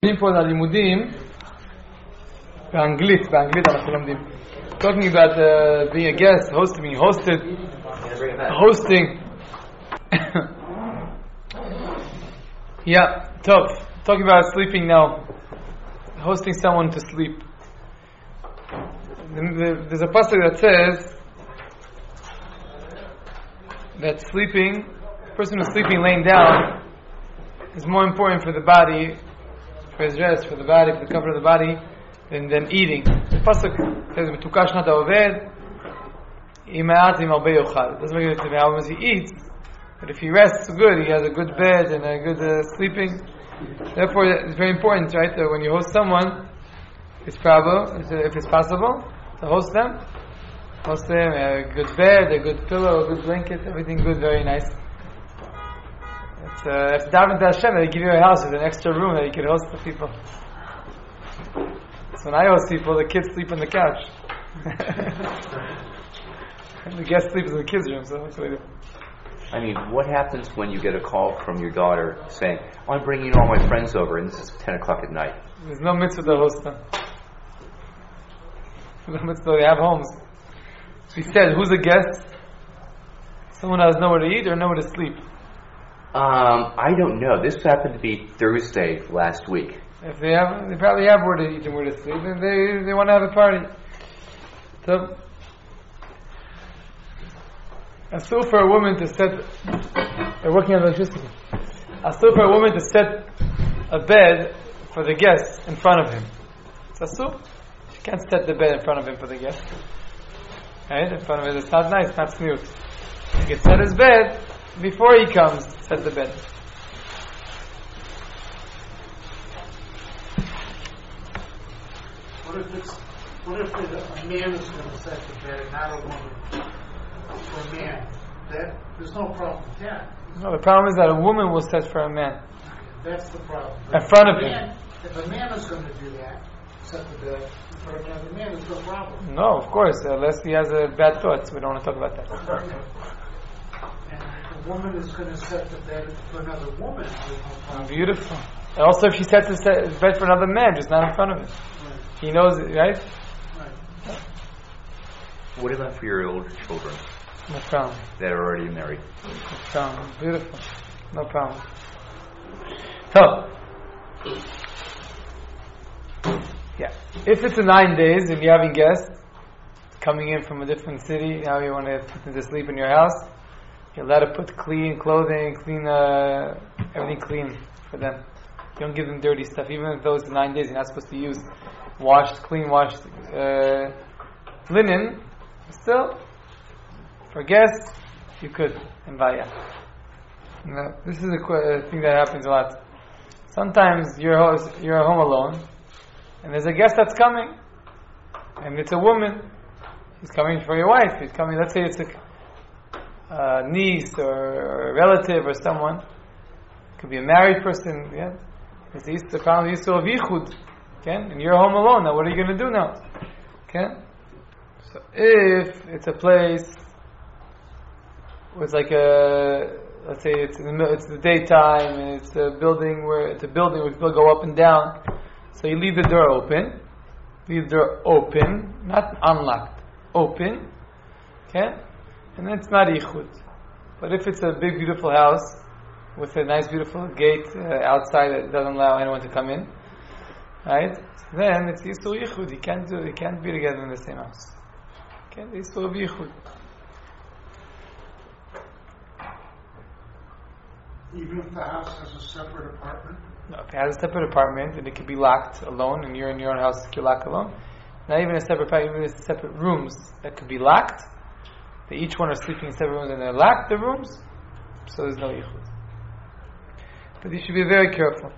פה ללימודים באנגלית אנחנו לומדים. Talking about being a guest, being hosted, hosting. Yeah, tough. Talking about sleeping now. Hosting someone to sleep. There's a pasuk that says that sleeping, a person who's sleeping laying down, is more important for the body, for his rest, for the body, for the comfort of the body, than eating. The pasuk says, "B'tukah shnat ha'oved, ima'at im'arbeh yochal." It doesn't make a difference how much he eats, but if he rests good, he has a good bed and a good sleeping. Therefore, it's very important, right? That when you host someone, it's probable, if it's possible, to host them, a good bed, a good pillow, a good blanket, everything good, very nice. It's daven to Hashem that He give you a house with an extra room that you can host the people. So when I host people, the kids sleep on the couch. And the guests sleep in the kids' room, so what can we do? I mean, what happens when you get a call from your daughter saying, I'm bringing all my friends over, and this is 10 o'clock at night? There's no mitzvah to host them. No mitzvah, they have homes. She said, who's a guest? Someone who has nowhere to eat or nowhere to sleep? I don't know. This happened to be Thursday last week. If they probably have where to eat and where to sleep, and they want to have a party. So, asur for a woman to set, they're working on electricity. Asur for a woman to set a bed for the guest in front of him. It's asur. She can't set the bed in front of him for the guest. Right? In front of him, it's not nice, not smooth. He can set his bed before he comes, set the bed. What if a man is going to set the bed and not a woman? For a man, there's no problem with that. No, the problem is that a woman will set for a man. That's the problem. In front of him. If a man is going to do that, set the bed in front of another man, there's no problem. No, of course, unless he has a bad thoughts. We don't want to talk about that. And if a woman is going to set the bed for another woman, there's no problem. Beautiful. And also if she sets his bed for another man, just not in front of him. Right. He knows it, right? Right. What about for your older children No problem. that are already married? No problem. Beautiful. No problem. So, yeah. If it's 9 days and you're having guests coming in from a different city, now you want to put them to sleep in your house, you're allowed to put clean clothing, everything clean for them. You don't give them dirty stuff. Even if those 9 days you're not supposed to use clean washed linen, still, for guests, you could invite. Now, this is a thing that happens a lot. Sometimes you're home alone, and there's a guest that's coming, and it's a woman. He's coming for your wife. He's coming. Let's say it's a niece or a relative or someone. It could be a married person. Yeah, it's the problem is of yichud. Okay, and you're home alone. Now, what are you going to do now? Okay. So if it's a place where it's like let's say it's the daytime and it's a building where people go up and down, so you leave the door open. Leave the door open, not unlocked, open. Okay, and then it's not ichud. But if it's a big beautiful house with a nice beautiful gate outside that doesn't allow anyone to come in, right? Then it's yisur yichud. You can't be together in the same house. Okay, yisur of yichud. Even if the house has a separate apartment? No, if it has a separate apartment and it can be locked alone and you're in your own house, you're locked alone. Not even a separate apartment, even separate rooms that could be locked. They each one are sleeping in separate rooms and they're locked, the rooms, so there's no yichud. But you should be very careful.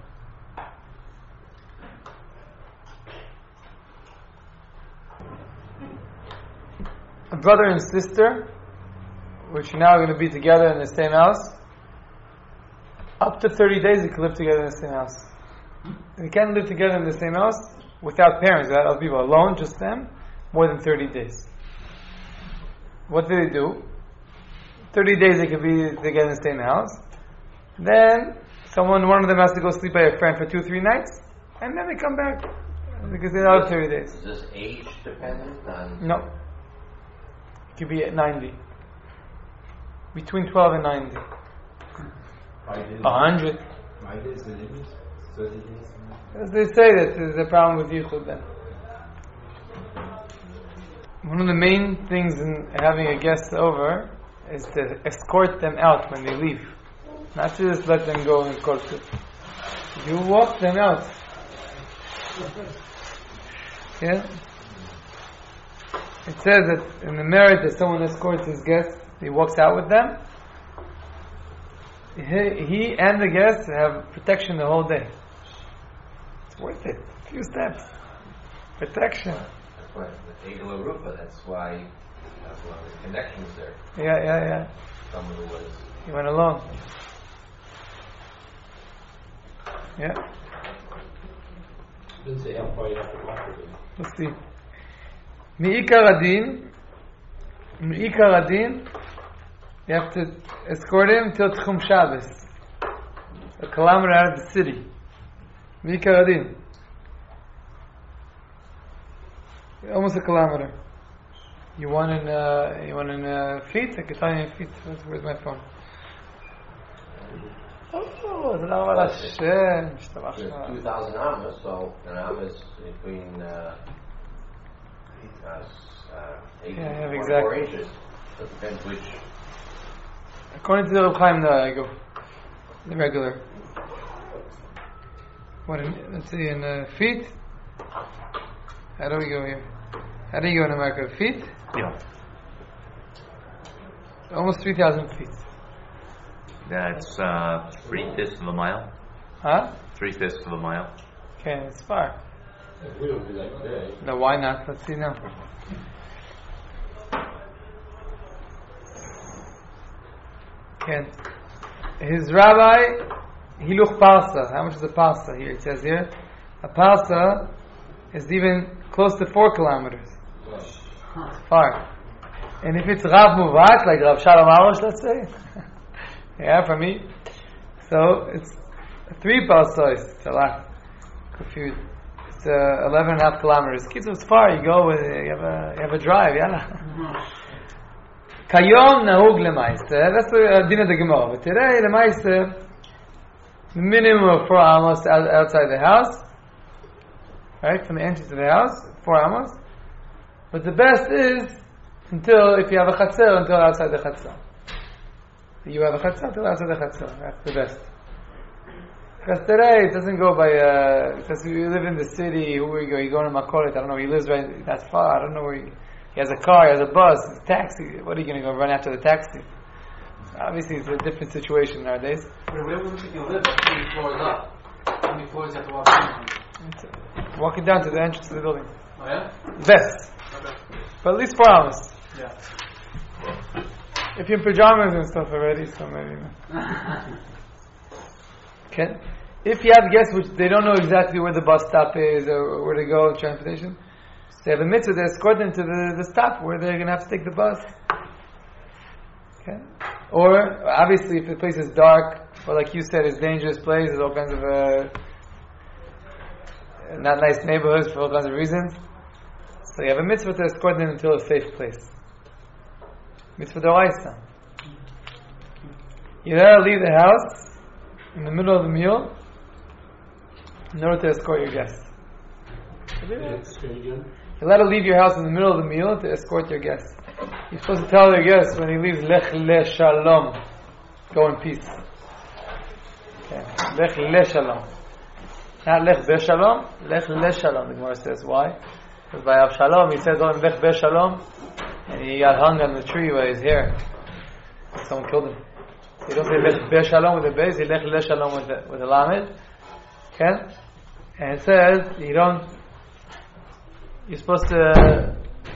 A brother and sister, which are now going to be together in the same house, up to 30 days they can live together in the same house. They can't live together in the same house without parents, without other people, alone, just them, more than 30 days. What do they do? 30 days they can be together in the same house. Then one of them has to go sleep by a friend for 2 or 3 nights. and then they come back because they're out 30 days. Is this age dependent on? No. It could be at 90. Between 12 and 90. 100. 30 days. As they say that there's a problem with Yichud then. One of the main things in having a guest over is to escort them out when they leave. Not to just let them go and escort it. You walk them out. Yeah? It says that in the merit that someone escorts his guests, he walks out with them. He and the guests have protection the whole day. It's worth it. A few steps. Protection. That's why the Egel Rupa, that's why the connection's there. Yeah. Someone who was. He went alone. Yeah. Didn't say how far you have to walk with him. Let's see. Mi'ikar Adin, you have to escort him till Tchum Shabbos, a kilometer out of the city. Mi'ikar Adin, almost a kilometer. You want in feet? I can tell you in feet. Where's my phone? Oh, Hashem. 2,000 amas, so an amma is between 8 and exactly. 4 inches. So it depends which. According to the Reb Chaim, I go the regular. Let's see, in feet. How do we go here? How do you go in America? Feet? Yeah. Almost 3,000 feet. That's 3/5 of a mile. Huh? 3/5 of a mile. Okay, it's far. We don't do that today. No, why not? Let's see now. Okay. His rabbi, Hiluch Parsa. How much is a parsa here? It says here. A parsa is even close to 4 kilometers. It's far. And if it's Rav Muvat, like Rav Shalom Arush, let's say. Yeah, for me. So it's 3 parsos. It's a lot. Confused. It's 11.5 kilometers. Kids, it's far. You go. You have a drive. Yalla. Kayom nahug lemaister. That's the din of the Gemara. But today, lemaister, the minimum of 4 amos outside the house, right from the entrance to the house, 4 amos. But the best is until if you have a chatzar, until outside the chatzar. You have a chatzar until outside the chatzar. That's the best. Because today it doesn't go by. Because you live in the city, where you go? You go to Makolet. I don't know. He lives right that far. I don't know where. He has a car. He has a bus. A taxi. What are you going to go run after the taxi? Obviously, it's a different situation nowadays. Where would you live? How many floors up? How many floors you have to walk down? Walking down to the entrance of the building. Oh yeah. Best. Okay. But at least 4 hours. Yeah. If you're in pajamas and stuff already, so maybe. Okay. If you have guests which they don't know exactly where the bus stop is or where to go in transportation, they have a mitzvah to escort them to the stop where they're going to have to take the bus. Okay. Or obviously, if the place is dark, or like you said, it's a dangerous place. There's all kinds of not nice neighborhoods for all kinds of reasons. So you have a mitzvah to escort them until a safe place. Mitzvah d'oraisa. You gotta leave the house in the middle of the meal in order to escort your guests. You're allowed to leave your house in the middle of the meal to escort your guests. You're supposed to tell your guests when he leaves, Lech le shalom. Go in peace. Okay. Lech le shalom. Not Lech be shalom, Lech le shalom. The Gemara says why? Because by Avshalom he said go in Lech be shalom, and he got hung on the tree by his hair. Someone killed him. You don't say Lech be shalom with the base, you Lech le shalom with the lamed. Okay? And it says you're supposed to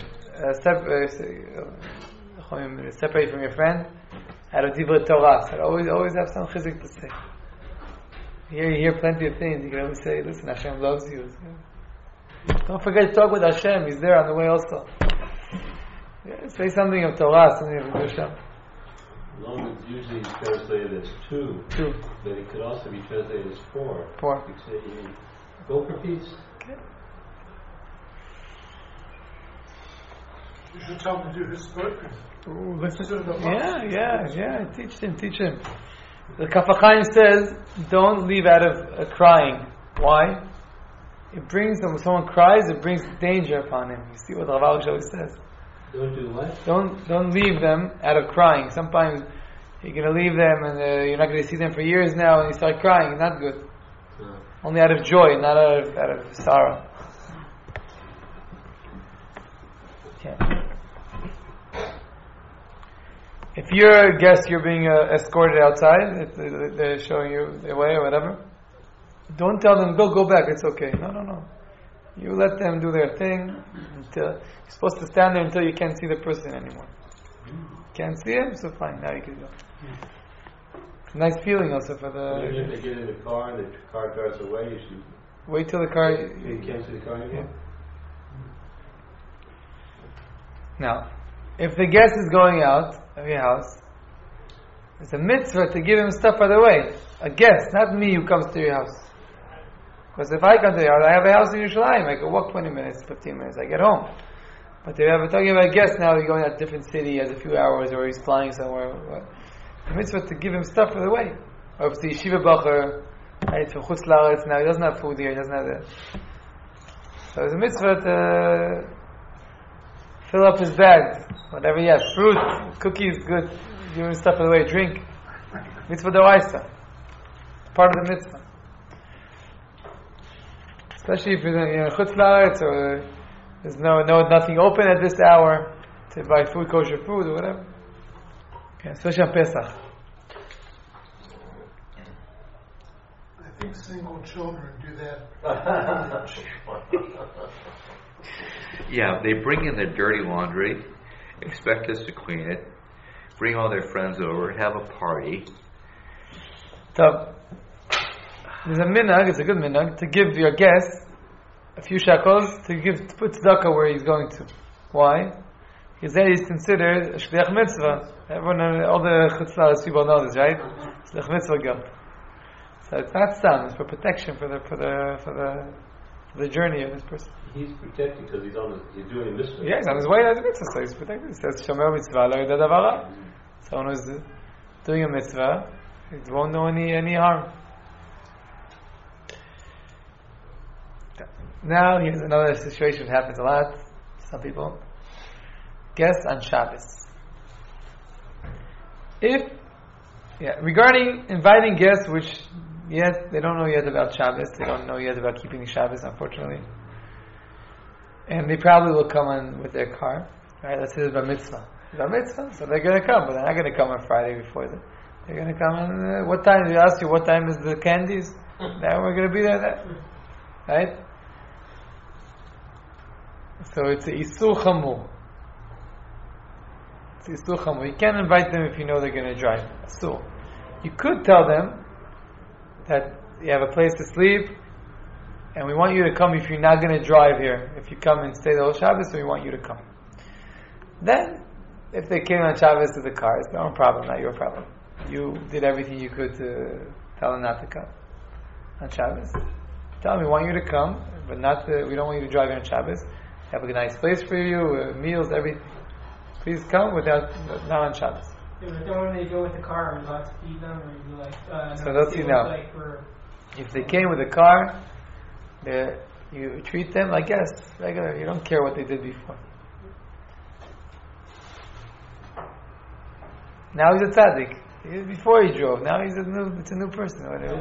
separate from your friend out of Divrei Torah. So always have some chizik to say. Here you hear plenty of things. You can always say, listen, Hashem loves you. Don't forget to talk with Hashem. He's there on the way also. Yeah, say something of Torah, something of Hashem. Long as usually translated as 2. 2. But it could also be translated as 4. 4. You say Go for peace. You should tell him to do his spoken. Ooh, listen. Instead of the Yeah. Teach him. The Kaf HaChaim says, don't leave out of crying. Why? It brings, when someone cries, it brings danger upon him. You see what Rav Arush always says. Don't do what? Don't leave them out of crying. Sometimes you're going to leave them and you're not going to see them for years now, and you start crying. Not good. No. Only out of joy, not out of sorrow. Okay. If you're a guest, you're being escorted outside, they're showing you the way or whatever, don't tell them, go back, it's okay. No. You let them do their thing until you're supposed to stand there until you can't see the person anymore. Can't see him, so fine, now you can go. It's a nice feeling also for the... Even if they get in the car and the car drives away, you should... Wait till the car... You can't see the car anymore? Now, if the guest is going out of your house, it's a mitzvah to give him stuff by the way. A guest, not me who comes to your house. Because if I come to your house, I have a house in Yerushalayim. I can walk 20 minutes, 15 minutes, I get home. But if we're talking about a guest now, he's going to a different city, he has a few hours, or he's flying somewhere. The mitzvah to give him stuff for the way. Or if it's a yeshiva bacher, right, from Chutz La'aretz, now he doesn't have food here, he doesn't have that. So it's a mitzvah to fill up his bag, whatever he has, fruit, cookies, good, give him stuff for the way, drink. Mitzvah d'oraisa, part of the mitzvah. Especially if you're in Chutz La'aretz, or there's nothing open at this hour to buy food, kosher food, or whatever. Okay, especially on Pesach. I think single children do that. Yeah, they bring in their dirty laundry, expect us to clean it, bring all their friends over, have a party. So, there's a minhag, it's a good minhag, to give your guest a few shekels to put tzedakah where he's going to. Why? Because then he's considered a shliach mitzvah. Everyone, all the Chutz La'aretz people know this, right? Shliach mitzvah gel. So it's not stam, it's for protection for the journey of this person. He's protected because he's doing a mitzvah. Yeah, he's on his way to the mitzvah, so he's protected. It says shomer mitzvah lo yodeh davar ra. Someone who's doing a mitzvah, he won't know any harm. Now here's another situation that happens a lot to some people. Guests on Shabbos. Regarding inviting guests, which yet they don't know yet about Shabbos, they don't know yet about keeping the Shabbos, unfortunately, and they probably will come in with their car. Right? Let's say it's bar mitzvah. Bar mitzvah, so they're going to come, but they're not going to come on Friday before that. They're going to come on what time? They ask you what time is the candies. Now we're going to be there. Right? So it's a isur chamur. It's isur chamur. You can't invite them if you know they're going to drive. So you could tell them that you have a place to sleep, and we want you to come if you're not going to drive here. If you come and stay the whole Shabbos, so we want you to come. Then, if they came on Shabbos to the car, it's their own problem, not your problem. You did everything you could to tell them not to come on Shabbos. Tell them we want you to come, but we don't want you to drive here on Shabbos. Have a nice place for you, meals, everything. Please come not on Shabbos. Yeah, but then when they go with the car, are you allowed to feed them, or you so they'll see now. If they came with a car, you treat them like guests, regular. You don't care what they did before. Now he's a tzaddik. Before he drove, now it's a new person.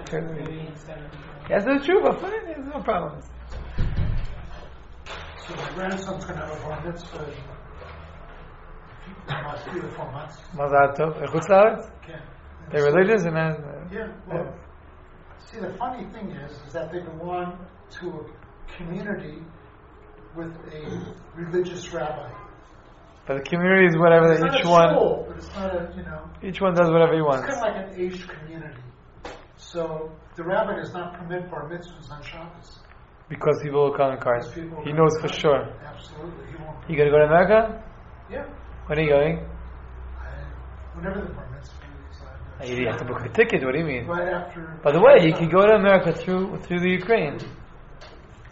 Yes, it's true, but fine, there's no problems. So my grandson's going to have a bar mitzvah in about 3 or 4 months. Mazal tov. Chutz La'aretz? Okay. They're religious and yeah. Well, see, the funny thing is that they belong to a community with a religious rabbi. But the community is whatever It's not each a one. School, but it's not a Each one does whatever he wants. It's kind of like an aged community. So the rabbi does not permit bar mitzvahs on Shabbos. Because people will come in cars. He knows for sure. Absolutely, he won't. You gonna go to America? Yeah. When are you going? Whenever the bar mitzvah is. You have to book a ticket. What do you mean? Right after. By the way, you can go to America through the Ukraine.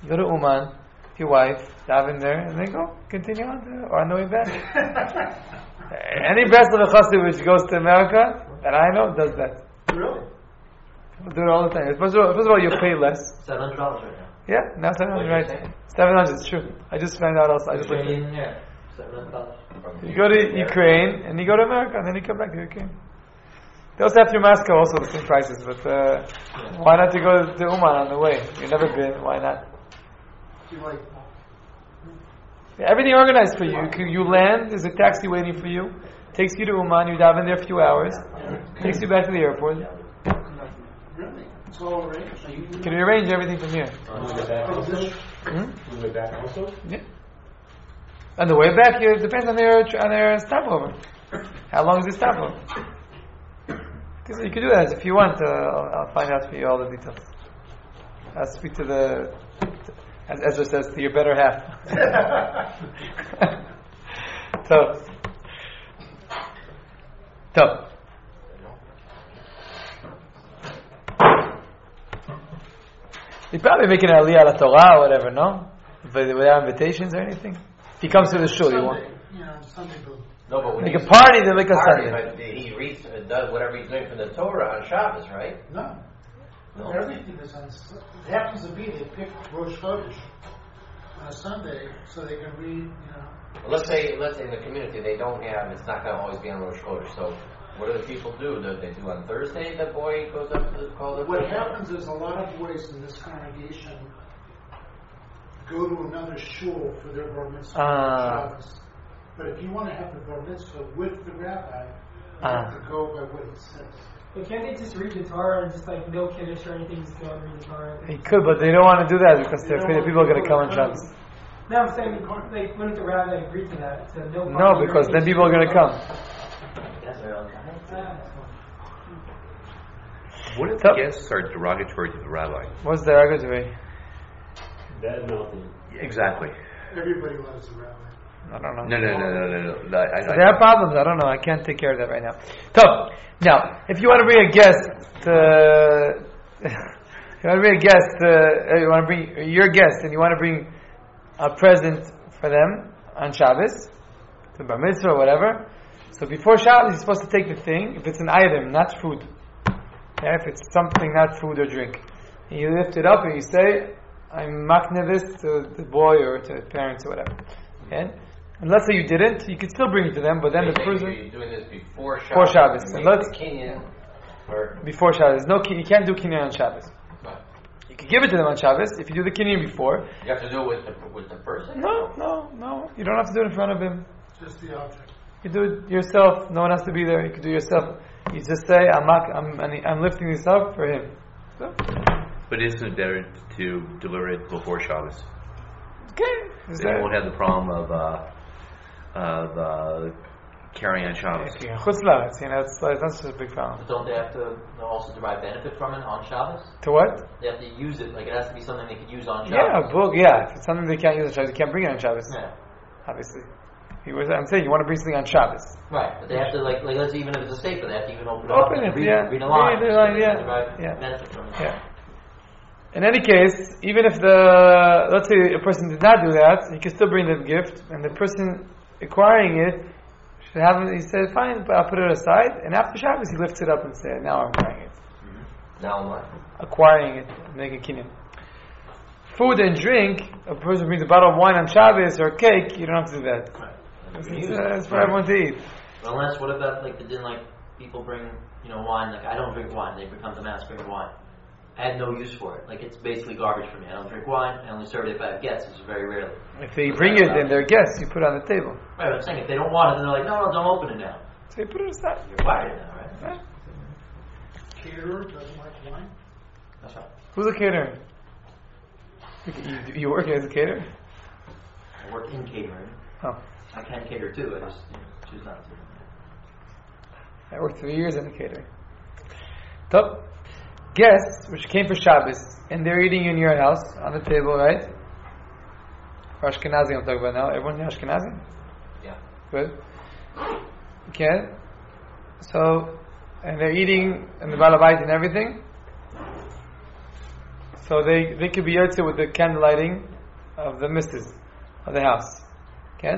You go to Uman, with your wife, daven there, and then go, continue or on the way back. Any Breslov Chassid which goes to America, that I know, does that. Really? We'll do it all the time. First of all, you pay less. $700 right now. Yeah, now 700, right? 700, it's true. I just found out also. I just looked at it. Yeah. $700. You go to Ukraine, and you go to America, and then you come back to Ukraine. They also have through Moscow, also the same prices, but why not to go to Uman on the way? You've never been, why not? Do you like? Yeah, everything organized for you. You land, there's a taxi waiting for you, takes you to Uman, you dive in there a few hours, takes you back to the airport. Really? It's all arranged. You can arrange everything from here. On the way back also? Hmm? On the way back also? Yeah. On the way back, it depends on their stopover. How long is the stopover? Because you can do that if you want. I'll find out for you all the details. I'll speak to as Ezra says, to your better half. So. They probably making an aliyah ala Torah or whatever, no? Without invitations or anything. If he comes to the shul, you want Sunday goes. No, but when make a party, then make a Sunday. but he reads, does whatever he's doing from the Torah on Shabbos, right? No. No. Everything is on. It happens to be they pick Rosh Chodesh on a Sunday so they can read. Well, let's say in the community they don't have. It's not going to always be on Rosh Chodesh. So what do the people do? Do they do on Thursday? The boy goes up to the call. What happens is a lot of boys in this congregation go to another shul for their bar mitzvah on Shabbos. But if you want to have the bar mitzvah with the rabbi, you have to go by what he says. But can't they just read the Torah and just like no kiddush or anything, just go and read the Torah? He could, but they don't want to do that because they're afraid that people are going to come on Shabbos. No, I'm saying, like, wouldn't the rabbi agree to that? To no, No, because then people are going to come. What if the guests are derogatory to the rabbi? What's the derogatory? Bad mouthing. Exactly. Everybody loves the rabbi. I don't know. No. There are problems. I don't know. I can't take care of that right now. So, now, if you want to bring a guest, you want to bring your guest, and you want to bring a present for them on Shabbos, to bar mitzvah or whatever. So before Shabbos, you're supposed to take the thing. If it's an item, not food. Yeah, if it's something, not food or drink, and you lift it up and you say, "I'm makne this to the boy or to the parents or whatever." Okay? And let's say you didn't, you could still bring it to them, but then the person You're doing this before Shabbos. Before Shabbos. And let's before Shabbos. You can't do kinyan on Shabbos. Right. You can give it to them on Shabbos. If you do the kinyan before, You have to do it with the person. no. You don't have to do it in front of him. Just the object. You do it yourself. No one has to be there. You can do it yourself. You just say, I'm lifting this up for him. So, But isn't it better to deliver it before Shabbos? okay. Then you won't have the problem of carrying on Shabbos. Chutz la'aretz, it's not such a big problem. But don't they have to also derive benefit from it on Shabbos? To what? They have to use it, like it has to be something they could use on Yeah, Shabbos. a book, yeah. If it's something they can't use on Shabbos, you can't bring it on Shabbos. Yeah. Obviously. I'm saying you want to bring something on Shabbos. Right, but they have to, like let's say even if it's a staple, they have to even open it Open up and it, yeah. read a line. Read a line, so they yeah. can derive Yeah. benefit from it. Yeah. In any case, even if let's say a person did not do that, he can still bring the gift, and the person acquiring it should have it. He said, "Fine, but I'll put it aside." And after Shabbos, he lifts it up and says, "Now I'm acquiring it." Now what? Acquiring it, making kinyan. Food and drink. A person brings a bottle of wine on Shabbos or cake. You don't have to do that. It's for everyone to eat. Unless, what about people bring wine? Like I don't drink wine. They come to mass bring wine. I had no use for it. Like it's basically garbage for me. I don't drink wine. I only serve it if I have guests. It's very rarely. If they bring it and they're guests, you put it on the table. Right, but I'm saying if they don't want it, then they're like, no, don't open it now. So you put it aside. You're wired now, right? Right? Caterer doesn't like wine. That's right. Who's a caterer? You work as a caterer? I work in catering. Oh. I can cater too. I just choose not to. I worked 3 years in the catering. Top guests, which came for Shabbos, and they're eating in your house on the table, right? For Ashkenazi, I'm talking about now. Everyone here Ashkenazi? Yeah. Good. Okay. So, and they're eating in the balabait and everything. So So they could be yotze with the candle lighting of the missus of the house. Okay?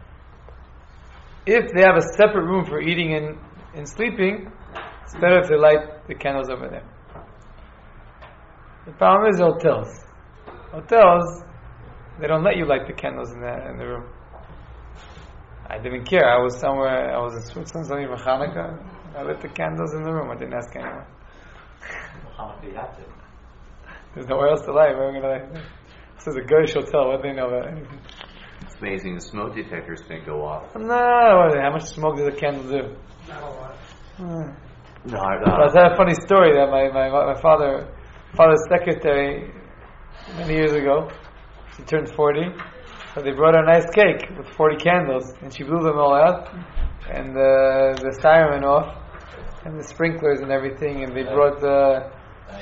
If they have a separate room for eating and sleeping, it's better if they light the candles over there. The problem is hotels. Hotels, they don't let you light the candles in the room. I didn't care. I was somewhere, I was in Switzerland, something for Hanukkah. I lit the candles in the room. I didn't ask anyone. Hanukkah, you have to. There's nowhere else to light. Where are we going to light? This is a Goyish hotel. What do they know about anything? It's amazing. The smoke detectors didn't go off. No, how much smoke does a candle do? Not a lot. No, I had a funny story that my father's secretary many years ago, she turned 40, so they brought her a nice cake with 40 candles, and she blew them all out, and the siren went off, and the sprinklers and everything, and they brought the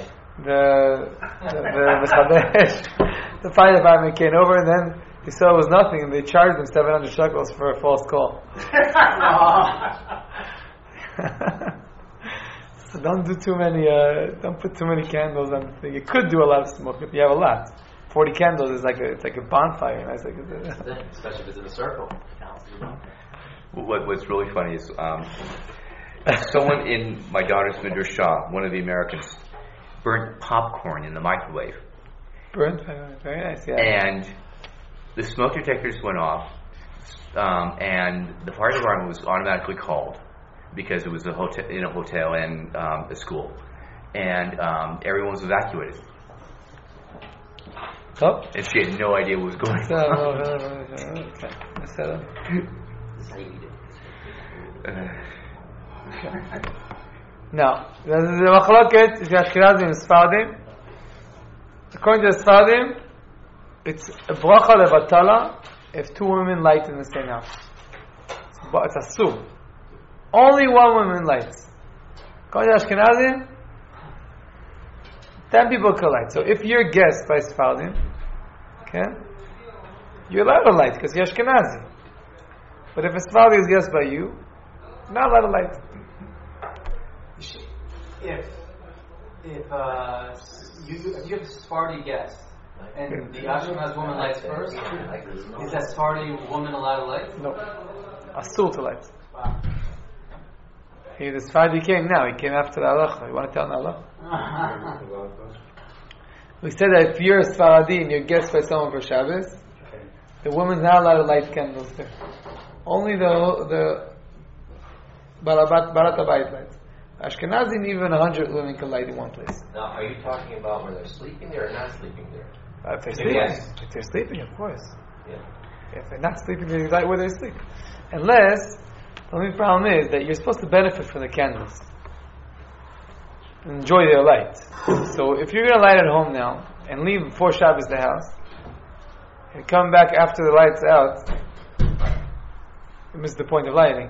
fire department came over, and then they saw it was nothing, and they charged them 700 shekels for a false call. So don't do too many. Don't put too many candles on the thing. You could do a lot of smoke if you have a lot. 40 candles is it's like a bonfire. Especially if it's in a circle. What's really funny is someone in my daughter's midrash shop, one of the Americans, burnt popcorn in the microwave. Burnt, very nice. Yeah. And the smoke detectors went off, and the fire department was automatically called because it was a hotel and a school, and everyone was evacuated. Oh. And she had no idea what was going on. This is how you eat it. Now, the machloket is Ashkenazim and Sfardim. According to the Sfardim, it's a bracha levatala if two women light in the same house. But it's asur. Only one woman lights. According to Ashkenazim, 10 people can light. So if you're guest by Sfardim, okay, you're allowed to light because you're Ashkenazi. But if a Sfardi is guest by you, you're not allowed to light. If you have a Sephardi guest and the Ashkenaz woman lights first, is that Sephardi woman allowed to light? No. Asur to light. Wow. The Sephardi came now. He came after the halacha. You want to tell the halacha? We said that if you're a Sephardi and you're guest by someone for Shabbos, the woman's not allowed to light candles there. Only the Barat Abayit lights. Ashkenazim, even 100 women can light in one place. Now, are you talking about where they're sleeping there or not sleeping there? If they're sleeping, Yes. if they're sleeping, of course. Yeah. If they're not sleeping, they light where they sleep. Unless, the only problem is that you're supposed to benefit from the candles. Enjoy their light. So if you're going to light at home now, and leave before Shabbos the house, and come back after the light's out, you miss the point of lighting.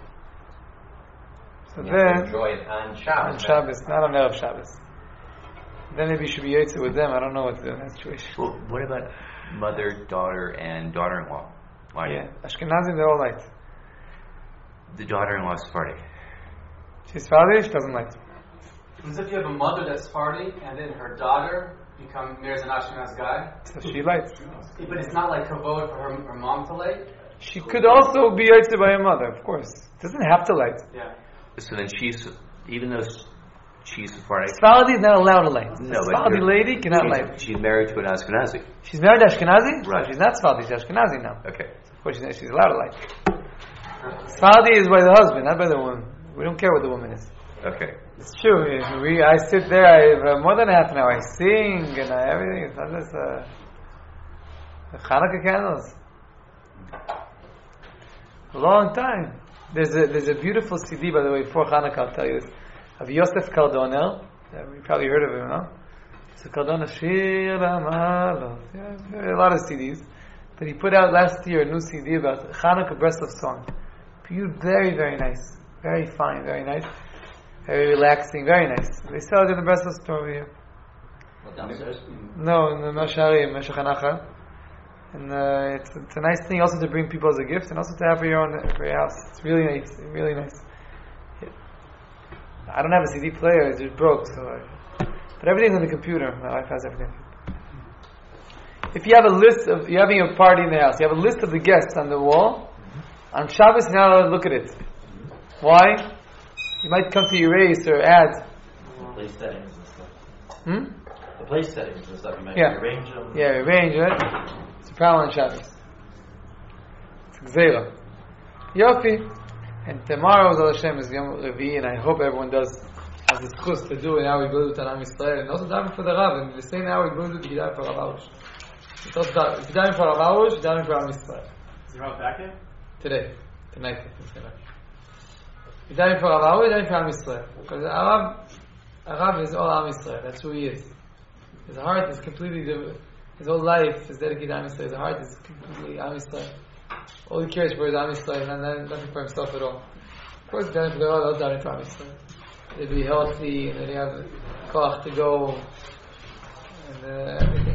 So You have to then, enjoy it on Shabbos. on Shabbos, not on Erev Shabbos. Then maybe you should be yotze with them. I don't know what to do in that situation. Well, what about mother, daughter, and daughter-in-law? Why? Yeah, Ashkenazim, they're all light. The daughter-in-law is Sephardi. She's Sephardi, she doesn't light. As if you have a mother that's Sephardi and then her daughter marries an Ashkenaz guy. So she lights. But it's not like kavod for her mom to light. She could also be yotze by her mother, of course. Doesn't have to light. Yeah. So then even though she's Sephardi, Sephardi is not allowed to light. No, A but Sephardi lady cannot light. she's married to an Ashkenazi. She's married to Ashkenazi? Right. So she's not Sephardi, she's Ashkenazi now. Okay. Of course she's allowed to light. Sephardi is by the husband, not by the woman. We don't care what the woman is. Okay. It's true. I sit there, I have more than half an hour. I sing and everything. It's not just Hanukkah candles. A long time. There's a beautiful CD, by the way, for Hanukkah, I'll tell you this, of Yosef Cardonel. You probably heard of him, no? Yosef Cardonel, Shir Amalo. A lot of CDs. But he put out last year a new CD about Hanukkah Breslov song. Very, very nice. Very fine, very nice. Very relaxing, very nice. They sell it in the Breslov store over here. What, downstairs? No, in the Mashari, Meshach Hanacha. And it's a nice thing also to bring people as a gift and also to have for your house. It's really nice, really nice. I don't have a CD player, it just broke, so But everything's on the computer. My wife has everything. If you have a list of, you're having a party in the house, you have a list of the guests on the wall, on Shabbos you're not allowed to look at it. Why? You might come to erase or add. Place settings and stuff. Hmm? The place settings and stuff, you might rearrange them. Yeah, rearrange it. It's a problem on Shabbos. It's Gzeira. Yofi. And tomorrow, Zal Hashem, is Yom Revi, and I hope everyone has the chus to do an hour Gilui Tanam Yisrael, and also daven for the Rav, and the same hour Gilui to daven for Rav Arush. If you daven for Rav Arush, daven for Am Yisrael. Is the Rav back yet? Today. Tonight. You daven for Rav Arush, daven for Am Yisrael. Because Rav is all Am Yisrael. That's who he is. His heart is completely different. His whole life is dedicated to Am Yisrael. His heart is completely Am Yisrael. All he cares for is Am Yisrael, and nothing for himself at all. Of course, daven for the Rav, all daven for Am Yisrael. They be healthy, and they have koach to go, and everything.